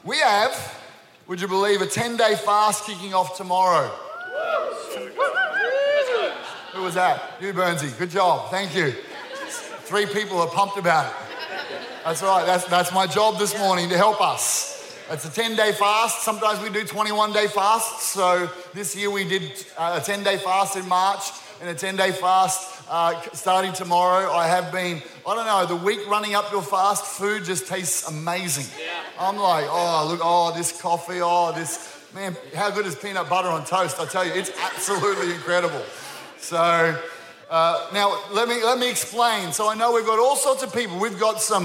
We have, would you believe, a 10-day fast kicking off tomorrow. Who was that? You, Burnsy. Good job. Thank you. 3 people are pumped about it. That's right. That's my job this morning, to help us. It's a 10-day fast. Sometimes we do 21-day fasts. So this year we did a 10-day fast in March and a 10-day fast starting tomorrow. I have been, the week running up to a fast, food just tastes amazing. I'm like, this coffee, man, how good is peanut butter on toast? I tell you, it's absolutely incredible. So now let me explain. So I know we've got all sorts of people. We've got some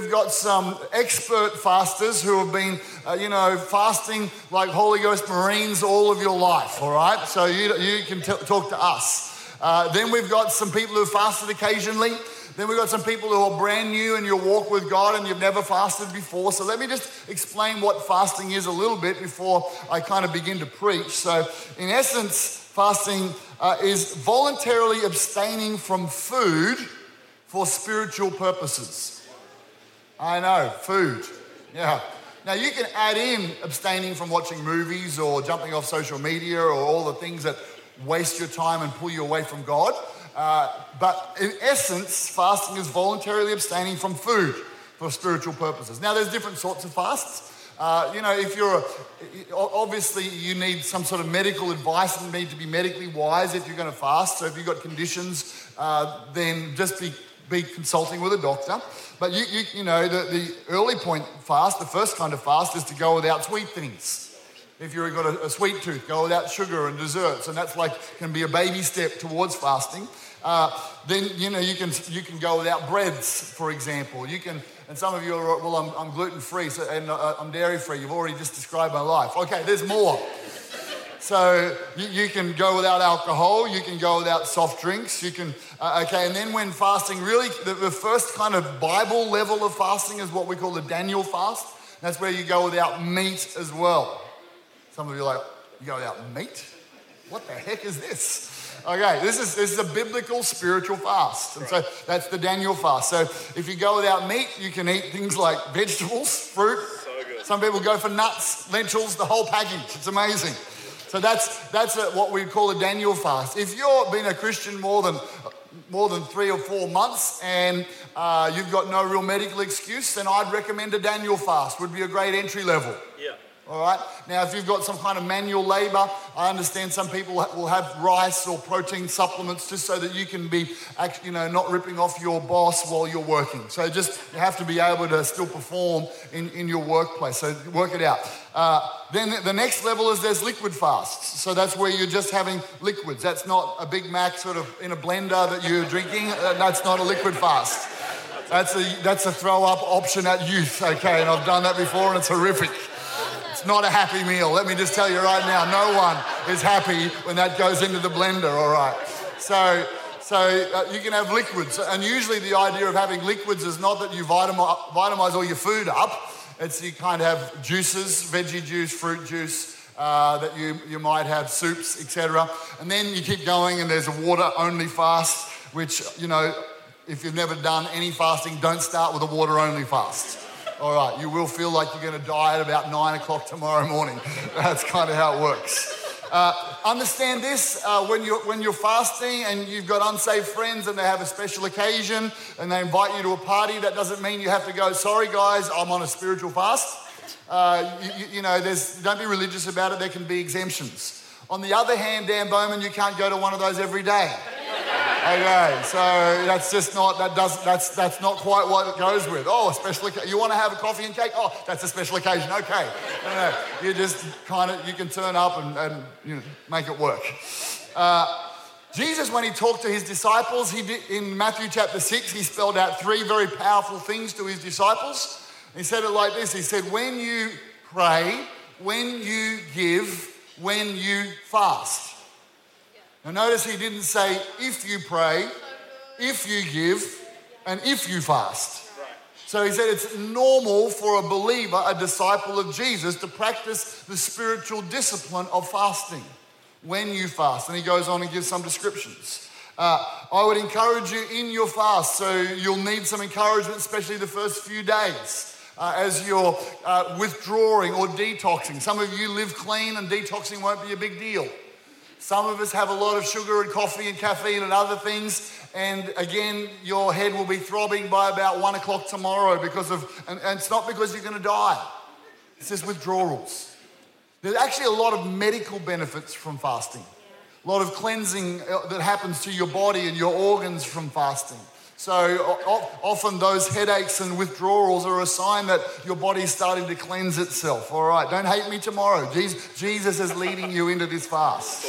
expert fasters who have been, fasting like Holy Ghost Marines all of your life. All right, so you can talk to us. Then we've got some people who fasted occasionally. Then we've got some people who are brand new in your walk with God and you've never fasted before. So let me just explain what fasting is a little bit before I kind of begin to preach. So in essence, fasting is voluntarily abstaining from food for spiritual purposes. I know, food. Yeah. Now you can add in abstaining from watching movies or jumping off social media or all the things that waste your time and pull you away from God. But in essence, fasting is voluntarily abstaining from food for spiritual purposes. Now, there's different sorts of fasts. If you're obviously you need some sort of medical advice and need to be medically wise if you're going to fast. So if you've got conditions, then just be consulting with a doctor. But the early point fast, the first kind of fast, is to go without sweet things. If you've got a sweet tooth, go without sugar and desserts, and that's can be a baby step towards fasting. Then you can go without breads, for example. And some of you are, I'm gluten-free and I'm dairy-free. You've already just described my life. Okay, there's more. So you can go without alcohol. You can go without soft drinks. You can, and then when fasting, really, the first kind of Bible level of fasting is what we call the Daniel fast. That's where you go without meat as well. Some of you are like, you go without meat? What the heck is this? Okay, this is a biblical spiritual fast. And so that's the Daniel fast. So if you go without meat, you can eat things like vegetables, fruit. So good. Some people go for nuts, lentils, the whole package. It's amazing. So that's what we call a Daniel fast. If you've been a Christian more than 3 or 4 months and you've got no real medical excuse, then I'd recommend a Daniel fast. Would be a great entry level. Yeah. All right. Now, if you've got some kind of manual labor, I understand some people will have rice or protein supplements just so that you can be, not ripping off your boss while you're working. So you have to be able to still perform in your workplace. So work it out. Then the next level is there's liquid fasts. So that's where you're just having liquids. That's not a Big Mac sort of in a blender that you're drinking. That's not a liquid fast. That's a throw up option at youth. Okay, and I've done that before and it's horrific. It's not a happy meal. Let me just tell you right now, no one is happy when that goes into the blender, all right? So you can have liquids. And usually the idea of having liquids is not that you vitamize all your food up. It's you kind of have juices, veggie juice, fruit juice, that you might have soups, etc. And then you keep going and there's a water-only fast, which, if you've never done any fasting, don't start with a water-only fast. All right, you will feel like you're going to die at about 9 o'clock tomorrow morning. That's kind of how it works. Understand this, when you're fasting and you've got unsaved friends and they have a special occasion and they invite you to a party, that doesn't mean you have to go, sorry guys, I'm on a spiritual fast. Don't be religious about it, there can be exemptions. On the other hand, Dan Bowman, you can't go to one of those every day. Okay, so that's not quite what it goes with. Oh, a special occasion. You want to have a coffee and cake? Oh, that's a special occasion. Okay. No. You just you can turn up and make it work. Jesus, when he talked to his disciples, he did, in Matthew chapter 6, he spelled out 3 very powerful things to his disciples. He said it like this. He said, when you pray, when you give, when you fast. Now notice he didn't say if you pray, if you give, and if you fast. So he said it's normal for a believer, a disciple of Jesus, to practice the spiritual discipline of fasting when you fast. And he goes on and gives some descriptions. I would encourage you in your fast, so you'll need some encouragement, especially the first few days. as you're withdrawing or detoxing. Some of you live clean and detoxing won't be a big deal. Some of us have a lot of sugar and coffee and caffeine and other things, and again, your head will be throbbing by about 1 o'clock tomorrow and it's not because you're going to die. It's just withdrawals. There's actually a lot of medical benefits from fasting. A lot of cleansing that happens to your body and your organs from fasting. So often those headaches and withdrawals are a sign that your body's starting to cleanse itself. All right, don't hate me tomorrow. Jesus is leading you into this fast.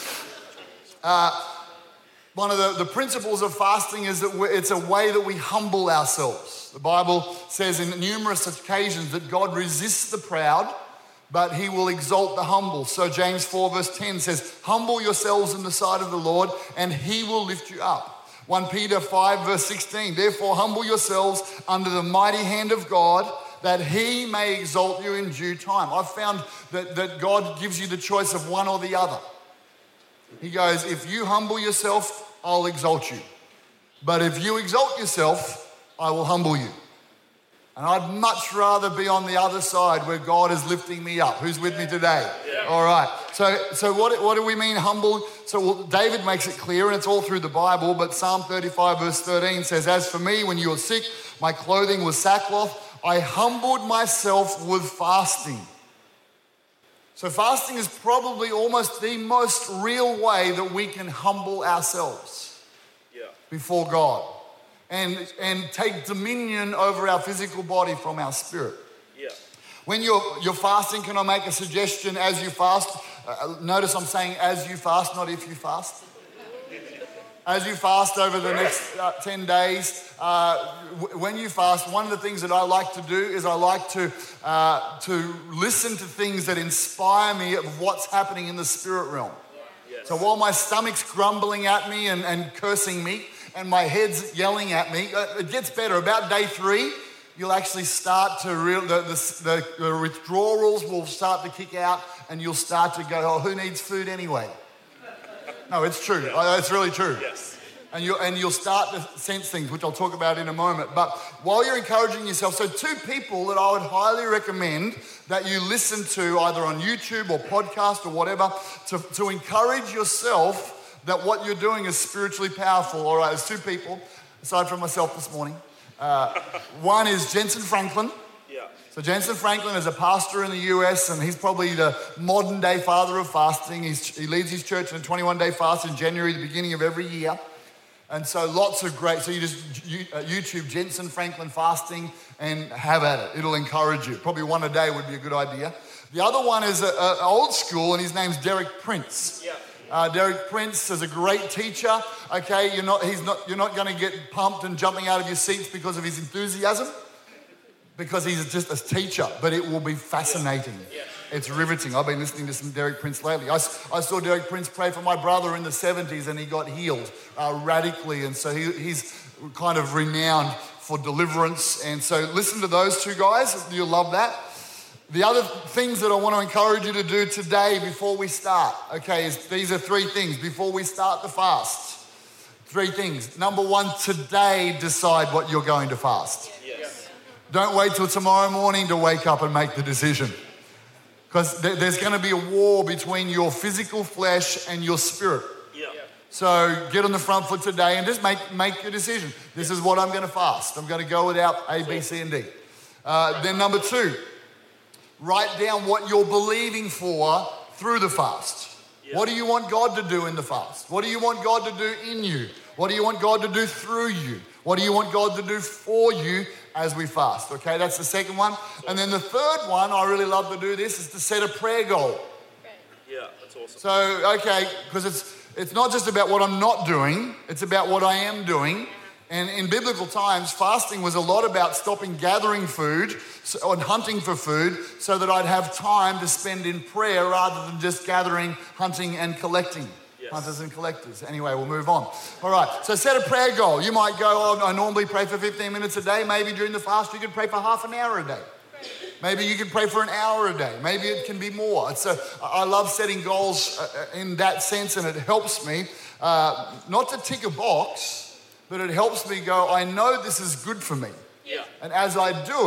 One of the principles of fasting is that it's a way that we humble ourselves. The Bible says in numerous occasions that God resists the proud, but he will exalt the humble. So James 4 verse 10 says, humble yourselves in the sight of the Lord and he will lift you up. 1 Peter 5 verse 16, therefore humble yourselves under the mighty hand of God that he may exalt you in due time. I've found that God gives you the choice of one or the other. He goes, if you humble yourself, I'll exalt you. But if you exalt yourself, I will humble you. And I'd much rather be on the other side where God is lifting me up. Who's with me today? Yeah. All right. So what do we mean humble? So David makes it clear, and it's all through the Bible, but Psalm 35 verse 13 says, as for me, when you were sick, my clothing was sackcloth. I humbled myself with fasting. So fasting is probably almost the most real way that we can humble ourselves before God. And take dominion over our physical body from our spirit. Yeah. When you're fasting, can I make a suggestion as you fast? Notice I'm saying as you fast, not if you fast. As you fast over the next 10 days, when you fast, one of the things that I like to do is I like to listen to things that inspire me of what's happening in the spirit realm. Yes. So while my stomach's grumbling at me and cursing me, and my head's yelling at me, it gets better. About day 3, you'll actually start to the withdrawals will start to kick out, and you'll start to go, oh, who needs food anyway? No, it's true. Yeah. It's really true. Yes. And you'll start to sense things, which I'll talk about in a moment. But while you're encouraging yourself, so 2 people that I would highly recommend that you listen to either on YouTube or podcast or whatever to encourage yourself that what you're doing is spiritually powerful. All right, there's 2 people, aside from myself this morning. One is Jensen Franklin. Yeah. So Jensen Franklin is a pastor in the US, and he's probably the modern day father of fasting. He leads his church in a 21-day fast in January, the beginning of every year. And so lots of great, so you just YouTube Jensen Franklin fasting and have at it. It'll encourage you. Probably one a day would be a good idea. The other one is old school, and his name's Derek Prince. Yeah. Derek Prince is a great teacher. Okay, you're not going to get pumped and jumping out of your seats because of his enthusiasm, because he's just a teacher. But it will be fascinating. Yeah. Yeah. It's riveting. I've been listening to some Derek Prince lately. I saw Derek Prince pray for my brother in the 70s, and he got healed radically. And so he's kind of renowned for deliverance. And so listen to those 2 guys. You'll love that. The other things that I want to encourage you to do today before we start, okay, these are 3 things before we start the fast. 3 things. Number 1, today decide what you're going to fast. Yes. Don't wait till tomorrow morning to wake up and make the decision. Because there's going to be a war between your physical flesh and your spirit. Yeah. So get on the front foot today and just make your decision. This is what I'm going to fast. I'm going to go without A, B, C, and D. Then number 2, write down what you're believing for through the fast. Yeah. What do you want God to do in the fast? What do you want God to do in you? What do you want God to do through you? What do you want God to do for you as we fast? Okay, that's the second one. And then the third one, I really love to do this, is to set a prayer goal. Yeah, that's awesome. So, okay, because it's not just about what I'm not doing, it's about what I am doing. And in biblical times, fasting was a lot about stopping gathering food and hunting for food so that I'd have time to spend in prayer rather than just gathering, hunting, and collecting. Yes. Hunters and collectors. Anyway, we'll move on. All right, so set a prayer goal. You might go, oh, I normally pray for 15 minutes a day. Maybe during the fast you could pray for half an hour a day. Maybe you can pray for an hour a day. Maybe it can be more. I love setting goals in that sense, and it helps me not to tick a box, but it helps me go, I know this is good for me. Yeah. And as I do it,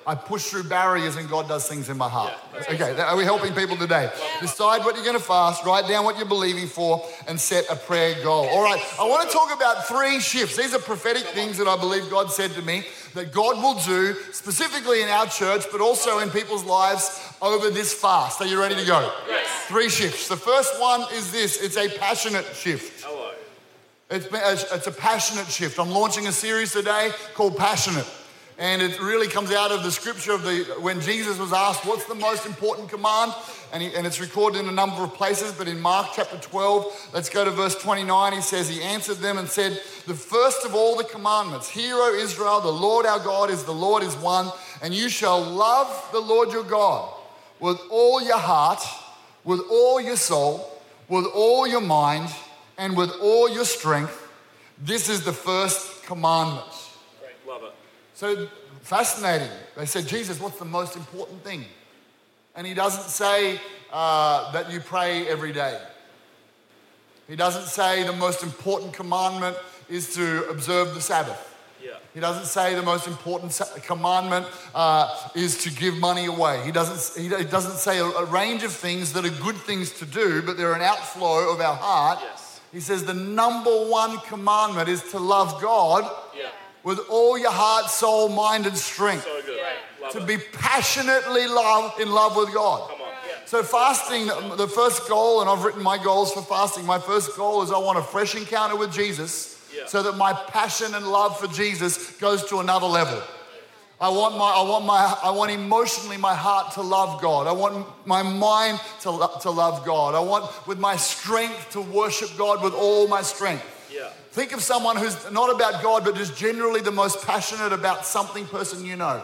I push through barriers and God does things in my heart. Yeah, Okay, are we helping people today? Decide what you're going to fast, write down what you're believing for, and set a prayer goal. All right, I want to talk about 3 shifts. These are prophetic things that I believe God said to me that God will do specifically in our church, but also in people's lives over this fast. Are you ready to go? Yes. 3 shifts. The first one is this. It's a passionate shift. Hello. It's a passionate shift. I'm launching a series today called Passionate. And it really comes out of the scripture of when Jesus was asked, what's the most important command? And it's recorded in a number of places, but in Mark chapter 12, let's go to verse 29. He says, he answered them and said, the first of all the commandments, hear, O Israel, the Lord our God is the Lord is one, and you shall love the Lord your God with all your heart, with all your soul, with all your mind, and with all your strength. This is the first commandment. Great. Love it. So fascinating. They said, Jesus, what's the most important thing? And he doesn't say that you pray every day. He doesn't say the most important commandment is to observe the Sabbath. Yeah. He doesn't say the most important commandment is to give money away. He doesn't say a range of things that are good things to do, but they're an outflow of our heart. Yes. He says the number one commandment is to love God with all your heart, soul, mind, and strength. So good. Love To it. be passionately in love with God. Come on. Yeah. So fasting, the first goal, and I've written my goals for fasting, my first goal is I want a fresh encounter with Jesus so that my passion and love for Jesus goes to another level. I want emotionally my heart to love God. I want my mind to love God. I want with my strength to worship God with all my strength. Yeah. Think of someone who's not about God, but just generally the most passionate about something person you know.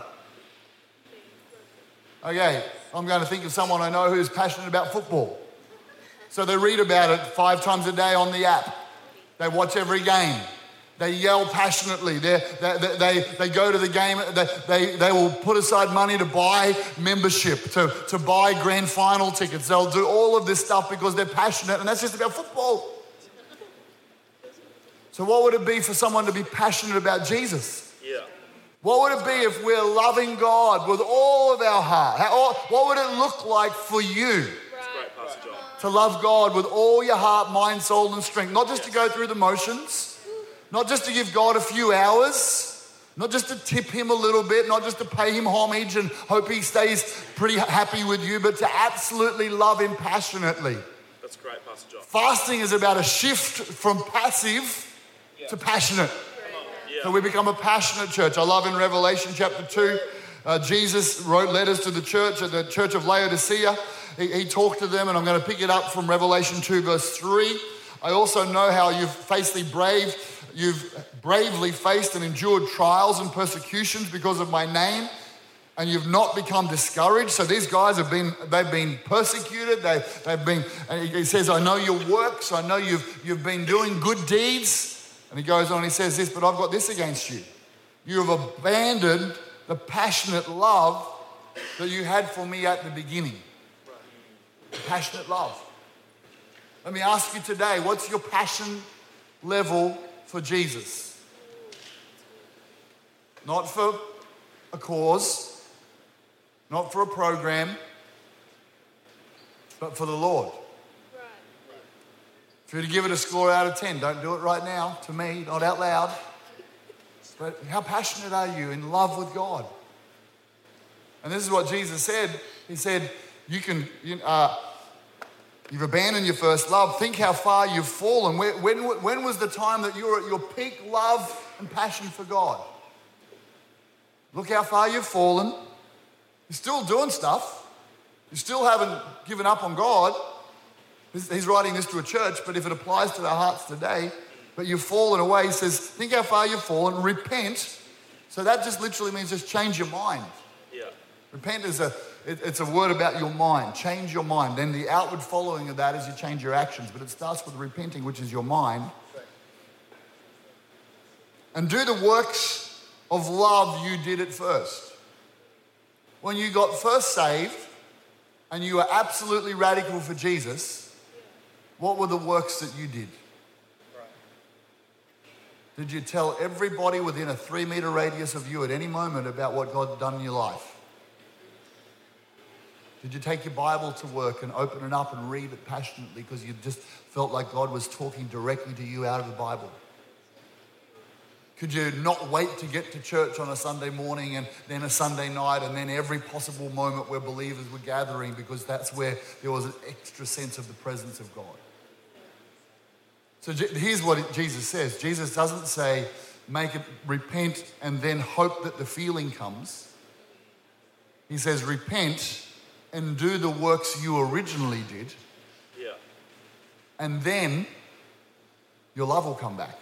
Okay, I'm going to think of someone I know who's passionate about football. So they read about it 5 times a day on the app. They watch every game. They yell passionately. They go to the game. They will put aside money to buy membership, to buy grand final tickets. They'll do all of this stuff because they're passionate, and that's just about football. So what would it be for someone to be passionate about Jesus? Yeah. What would it be if we're loving God with all of our heart? What would it look like for you It's great, Pastor John. to love God with all your heart, mind, soul, and strength? Not just to go through the motions, not just to give God a few hours, not just to tip him a little bit, not just to pay him homage and hope he stays pretty happy with you, but to absolutely love him passionately. That's great, Pastor John. Fasting is about a shift from passive to passionate. Yeah. So we become a passionate church. I love in Revelation chapter 2, Jesus wrote letters to the church at the church of Laodicea. He talked to them, and I'm going to pick it up from Revelation 2 verse 3. I also know how you've bravely faced and endured trials and persecutions because of my name, and you've not become discouraged. So these guys they've been persecuted. They've been, and he says, I know your works. I know you've been doing good deeds. And he goes on, he says this, but I've got this against you. You have abandoned the passionate love that you had for me at the beginning. Passionate love. Let me ask you today, what's your passion level for Jesus? Not for a cause, not for a program, but for the Lord. If you were to give it a score out of 10, don't do it right now, to me, not out loud. But how passionate are you in love with God? And this is what Jesus said. He said, you've abandoned your first love. Think how far you've fallen. When was the time that you were at your peak love and passion for God? Look how far you've fallen. You're still doing stuff. You still haven't given up on God. He's writing this to a church, but if it applies to our hearts today, but you've fallen away, he says, think how far you've fallen, repent. So that just literally means just change your mind. Yeah. Repent is it's a word about your mind. Change your mind. Then the outward following of that is you change your actions, but it starts with repenting, which is your mind. And do the works of love you did at first. When you got first saved and you were absolutely radical for Jesus, what were the works that you did? Did you tell everybody within a 3-meter radius of you at any moment about what God had done in your life? Did you take your Bible to work and open it up and read it passionately because you just felt like God was talking directly to you out of the Bible? Could you not wait to get to church on a Sunday morning and then a Sunday night and then every possible moment where believers were gathering because that's where there was an extra sense of the presence of God? So here's what Jesus says. Jesus doesn't say, repent and then hope that the feeling comes. He says, repent and do the works you originally did. Yeah. And then your love will come back.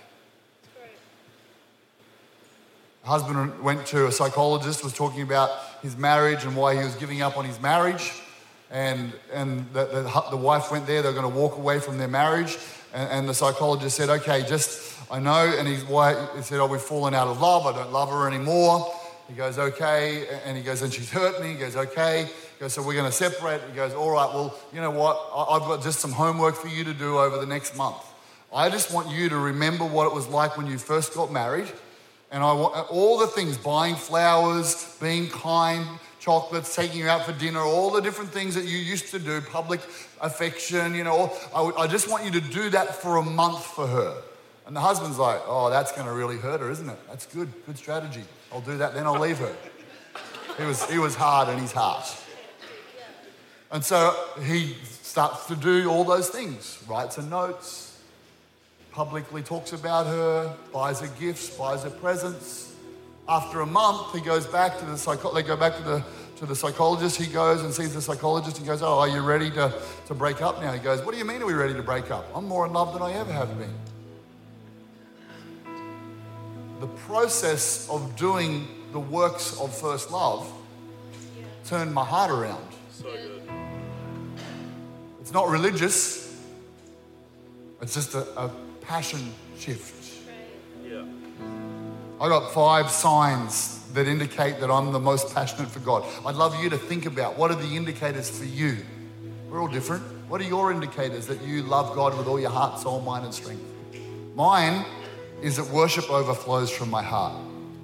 A husband went to a psychologist, was talking about his marriage and why he was giving up on his marriage. And the wife went there, they were going to walk away from their marriage. And the psychologist said, okay, I know. And his wife said, we've fallen out of love. I don't love her anymore. He goes, okay. And he goes, and she's hurt me. He goes, okay. He goes, so we're going to separate. He goes, all right, well, you know what? I've got just some homework for you to do over the next month. I just want you to remember what it was like when you first got married. And I want all the things, buying flowers, being kind, chocolates, taking you out for dinner, all the different things that you used to do, public affection, I just want you to do that for a month for her. And the husband's like, oh, that's going to really hurt her, isn't it? That's good strategy. I'll do that, then I'll leave her. He was hard in his heart. And so he starts to do all those things, writes her notes, publicly talks about her, buys her gifts, buys her presents. After a month, he goes back to they go back to the psychologist. He goes and sees the psychologist and goes, oh, are you ready to break up now? He goes, what do you mean are we ready to break up? I'm more in love than I ever have been. The process of doing the works of first love turned my heart around. So good. It's not religious. It's just a passion shift. Yeah. I got 5 signs that indicate that I'm the most passionate for God. I'd love you to think about what are the indicators for you. We're all different. What are your indicators that you love God with all your heart, soul, mind, and strength? Mine is that worship overflows from my heart.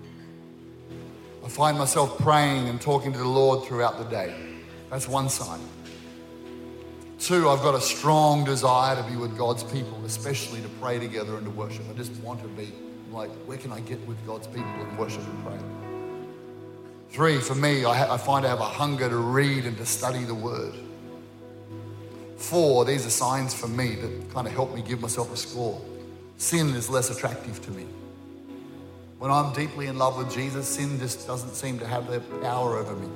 I find myself praying and talking to the Lord throughout the day. That's one sign. 2, I've got a strong desire to be with God's people, especially to pray together and to worship. I just want to be like, where can I get with God's people and worship and pray? 3, for me, I find I have a hunger to read and to study the Word. 4, these are signs for me that kind of help me give myself a score. Sin is less attractive to me. When I'm deeply in love with Jesus, sin just doesn't seem to have their power over me.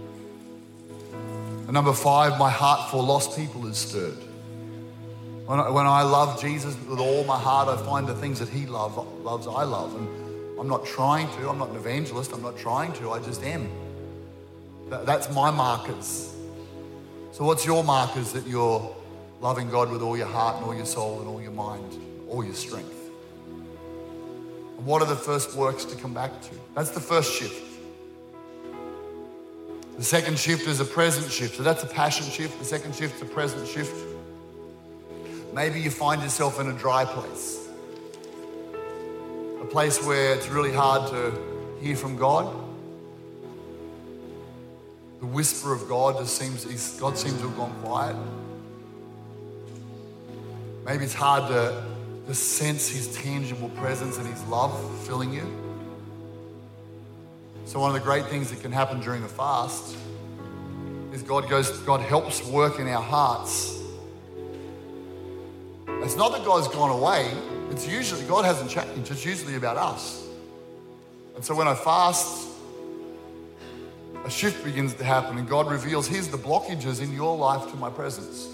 And number 5, my heart for lost people is stirred. When I love Jesus with all my heart, I find the things that he loves, I love. And I'm not trying to. I'm not an evangelist. I'm not trying to. I just am. That's my markers. So what's your markers that you're loving God with all your heart and all your soul and all your mind, all your strength? And what are the first works to come back to? That's the first shift. The second shift is a present shift. So that's a passion shift. The second shift is a present shift. Maybe you find yourself in a dry place. A place where it's really hard to hear from God. The whisper of God God seems to have gone quiet. Maybe it's hard to sense his tangible presence and his love filling you. So one of the great things that can happen during a fast is God helps work in our hearts. It's not that God's gone away. It's usually, God hasn't changed. It's usually about us. And so when I fast, a shift begins to happen and God reveals, here's the blockages in your life to my presence.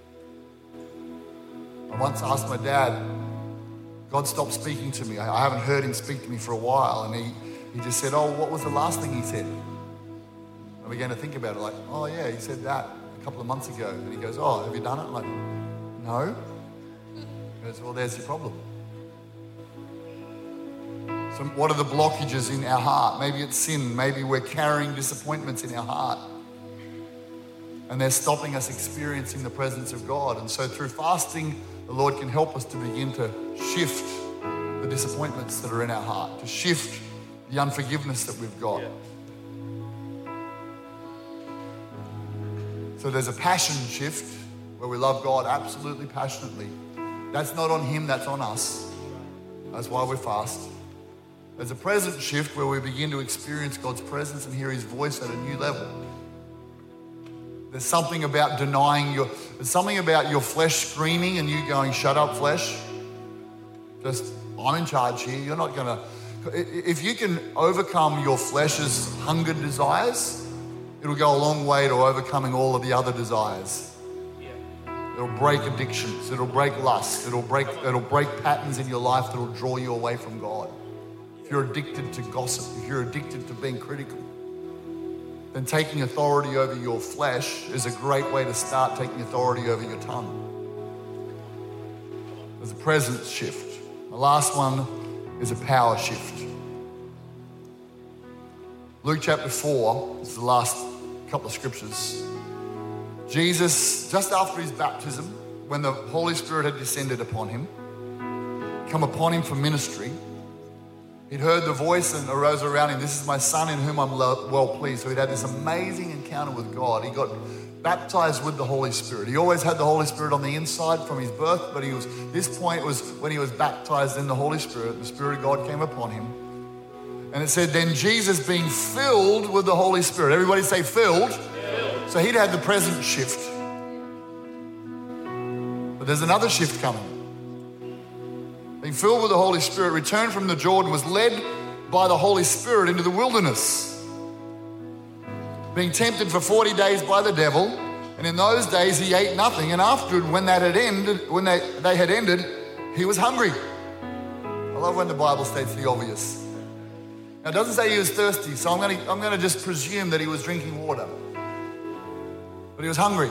I once asked my dad, God stopped speaking to me. I haven't heard him speak to me for a while. And he just said, oh, what was the last thing he said? I began to think about it like, oh yeah, he said that a couple of months ago. And he goes, oh, have you done it? I'm like, no. He goes, well, there's your problem. So what are the blockages in our heart? Maybe it's sin. Maybe we're carrying disappointments in our heart. And they're stopping us experiencing the presence of God. And so through fasting, the Lord can help us to begin to shift the disappointments that are in our heart, to shift the unforgiveness that we've got. Yeah. So there's a passion shift where we love God absolutely passionately. That's not on him, that's on us. That's why we fast. There's a present shift where we begin to experience God's presence and hear his voice at a new level. There's something about there's something about your flesh screaming and you going, shut up, flesh. Just, I'm in charge here. You're not gonna, if you can overcome your flesh's hunger desires, it'll go a long way to overcoming all of the other desires. It'll break addictions, it'll break lust, it'll break patterns in your life that'll draw you away from God. If you're addicted to gossip, if you're addicted to being critical, then taking authority over your flesh is a great way to start taking authority over your tongue. There's a presence shift. The last one is a power shift. Luke chapter 4 is the last couple of scriptures. Jesus, just after his baptism, when the Holy Spirit had descended upon him, come upon him for ministry, he'd heard the voice and arose around him, this is my son in whom I'm well pleased. So he'd had this amazing encounter with God. He got baptized with the Holy Spirit. He always had the Holy Spirit on the inside from his birth, but this point was when he was baptized in the Holy Spirit. The Spirit of God came upon him. And it said, then Jesus being filled with the Holy Spirit. Everybody say filled. So he'd had the present shift. But there's another shift coming. Being filled with the Holy Spirit, returned from the Jordan, was led by the Holy Spirit into the wilderness, being tempted for 40 days by the devil. And in those days he ate nothing. And afterward, when they had ended, he was hungry. I love when the Bible states the obvious. Now, it doesn't say he was thirsty, so I'm going to just presume that he was drinking water. But he was hungry.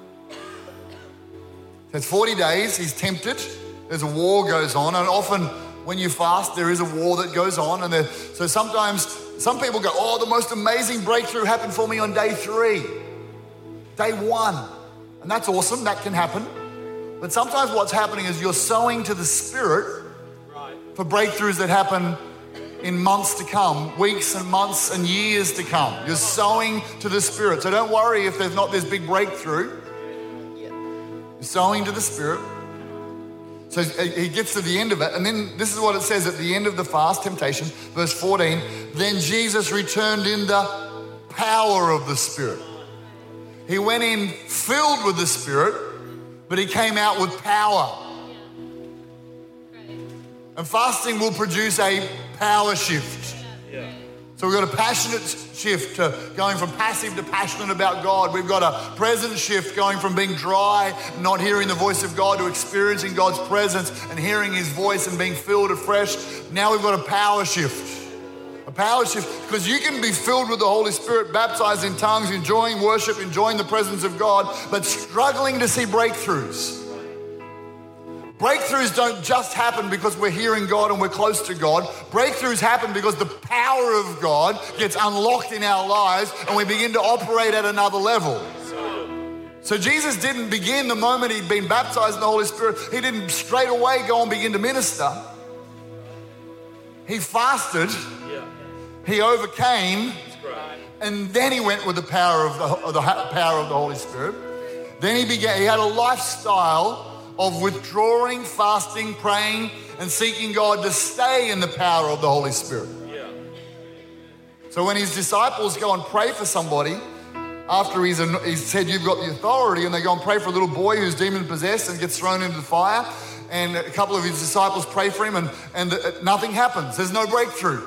It's 40 days, he's tempted. There's a war goes on, and often when you fast, there is a war that goes on. And so sometimes some people go, oh, the most amazing breakthrough happened for me on day 3, day 1. And that's awesome, that can happen. But sometimes what's happening is you're sowing to the Spirit for breakthroughs that happen in months to come, weeks and months and years to come. You're sowing to the Spirit. So don't worry if there's not this big breakthrough. You're sowing to the Spirit. So he gets to the end of it, and then this is what it says at the end of the fast, temptation, verse 14, then Jesus returned in the power of the Spirit. He went in filled with the Spirit, but he came out with power. And fasting will produce a power shift. So we've got a passionate shift to going from passive to passionate about God. We've got a present shift going from being dry, not hearing the voice of God, to experiencing God's presence and hearing his voice and being filled afresh. Now we've got a power shift. A power shift, because you can be filled with the Holy Spirit, baptized in tongues, enjoying worship, enjoying the presence of God, but struggling to see breakthroughs. Breakthroughs don't just happen because we're hearing God and we're close to God. Breakthroughs happen because the power of God gets unlocked in our lives and we begin to operate at another level. So Jesus didn't begin the moment he'd been baptized in the Holy Spirit. He didn't straight away go and begin to minister. He fasted. He overcame. And then he went with the power of the power of the Holy Spirit. Then he had a lifestyle of withdrawing, fasting, praying, and seeking God to stay in the power of the Holy Spirit. So when his disciples go and pray for somebody, after he's said, you've got the authority, and they go and pray for a little boy who's demon-possessed and gets thrown into the fire, and a couple of his disciples pray for him, and nothing happens. There's no breakthrough.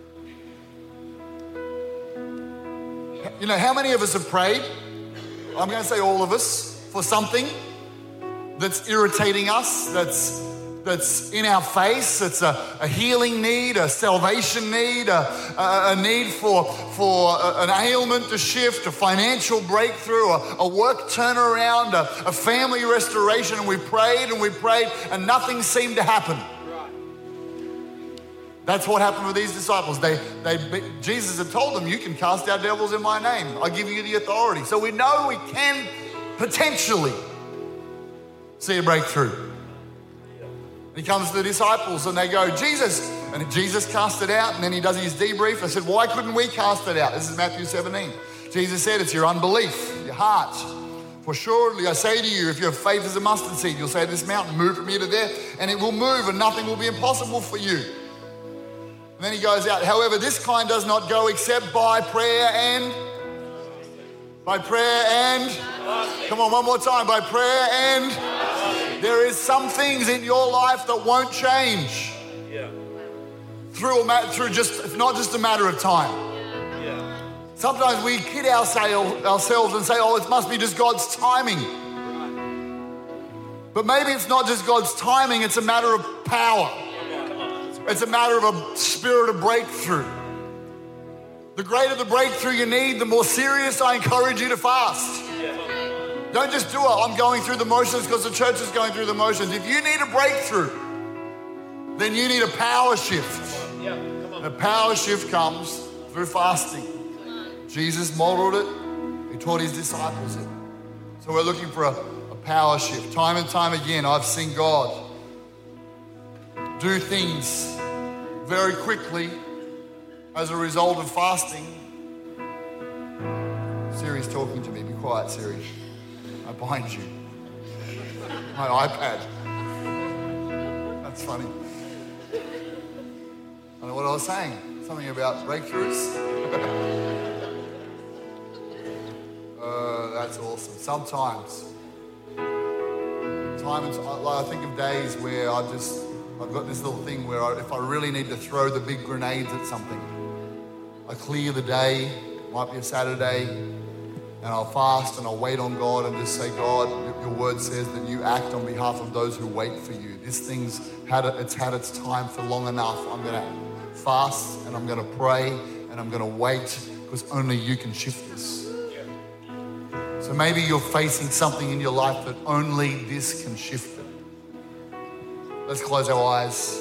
You know, how many of us have prayed? I'm going to say all of us, for something that's irritating us, that's in our face. It's a healing need, a salvation need, a need for an ailment to shift, a financial breakthrough, a work turnaround, a family restoration. And we prayed and nothing seemed to happen. That's what happened with these disciples. Jesus had told them, you can cast out devils in my name. I give you the authority. So we know we can potentially see a breakthrough. He comes to the disciples and they go, Jesus. And Jesus cast it out, and then he does his debrief. I said, why couldn't we cast it out? This is Matthew 17. Jesus said, it's your unbelief, your heart. For surely I say to you, if you have faith as a mustard seed, you'll say to this mountain, move from here to there, and it will move, and nothing will be impossible for you. And then he goes out, however, this kind does not go except by prayer and... Come on, one more time, by prayer and... There is some things in your life that won't change. Yeah. Through just, it's not just a matter of time. Yeah. Sometimes we kid ourselves and say, oh, it must be just God's timing. But maybe it's not just God's timing, it's a matter of power. It's a matter of a spirit of breakthrough. The greater the breakthrough you need, the more serious I encourage you to fast. Don't just do it, I'm going through the motions because the church is going through the motions. If you need a breakthrough, then you need a power shift. And a power shift comes through fasting. Jesus modeled it. He taught his disciples it. So we're looking for a power shift. Time and time again, I've seen God do things very quickly as a result of fasting. Siri's talking to me. Be quiet, Siri. I'm behind you. My iPad. That's funny. I don't know what I was saying. Something about breakthroughs. That's awesome. Sometimes, I think of days where I've got this little thing where if I really need to throw the big grenades at something, I clear the day, might be a Saturday, and I'll fast and I'll wait on God and just say, God, your word says that you act on behalf of those who wait for you. This thing's had its time for long enough. I'm going to fast and I'm going to pray and I'm going to wait because only you can shift this. So maybe you're facing something in your life that only this can shift it. Let's close our eyes.